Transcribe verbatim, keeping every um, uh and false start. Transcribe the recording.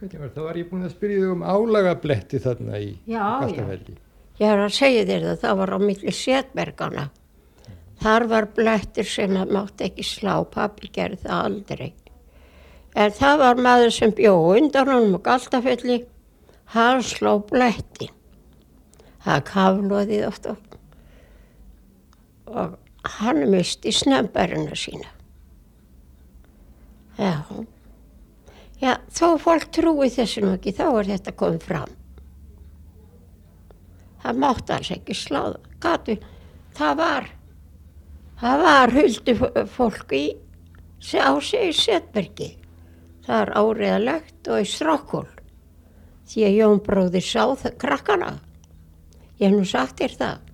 Það var ég búin að spyrja þig um álagabletti þarna í Já, Galtafelli. Ég er að segja þér það, það var á milli setbergana. Þar var blettir sem að mátti ekki slá, pabbi gerði það aldrei. En það var maður sem bjó undan honum á Galtafelli, hann sló bletti. Það kafloði oft og, og hann misti snembærina sína. Já, já, þó fólk trúi þessu nú ekki, þá er þetta komið fram. Það mátti alls ekki slá það. Gatu, það var, það var huldu fólk í, á sig í Setbergi. Það er áreiðanlegt og í Strákhól. Því að Jón bróðir sá það krakkana. Ég hef nú sagt þér það.